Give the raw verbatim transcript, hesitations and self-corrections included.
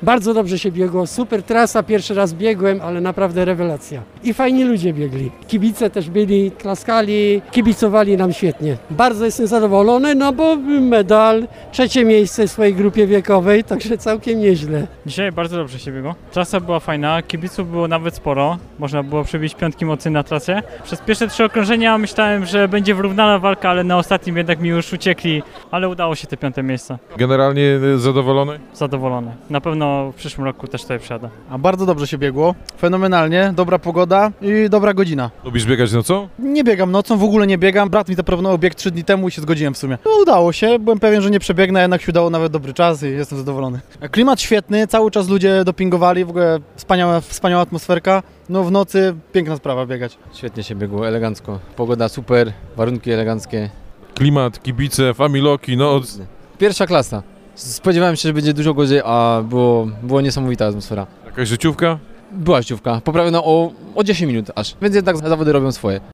Bardzo dobrze się biegło, super trasa, pierwszy raz biegłem, ale naprawdę rewelacja. I fajni ludzie biegli. Kibice też byli, klaskali, kibicowali nam świetnie. Bardzo jestem zadowolony, no bo medal, trzecie miejsce w swojej grupie wiekowej, także całkiem nieźle. Dzisiaj bardzo dobrze się biegło. Trasa była fajna, kibiców było nawet sporo. Można było przebić piątki mocy na trasie. Przez pierwsze trzy okrążenia myślałem, że będzie wyrównana walka, ale na ostatnim jednak mi już uciekli. Ale udało się te piąte miejsce. Generalnie zadowolony? Zadowolony. Na pewno w przyszłym roku też tutaj przyjadę. A bardzo dobrze się biegło, fenomenalnie, dobra pogoda i dobra godzina. Lubisz biegać nocą? Nie biegam nocą, w ogóle nie biegam, brat mi zaproponował bieg trzy dni temu i się zgodziłem w sumie. No udało się, byłem pewien, że nie przebiegnę, a jednak się udało nawet dobry czas i jestem zadowolony. Klimat świetny, cały czas ludzie dopingowali, w ogóle wspaniała, wspaniała atmosferka. No w nocy piękna sprawa biegać. Świetnie się biegło, elegancko. Pogoda super, warunki eleganckie. Klimat, kibice, familoki, no... Pierwsza klasa. Spodziewałem się, że będzie dużo gorzej, a było, było niesamowita atmosfera. Jakaś życiówka? Była życiówka, poprawiono o, o dziesięć minut aż, więc jednak zawody robią swoje.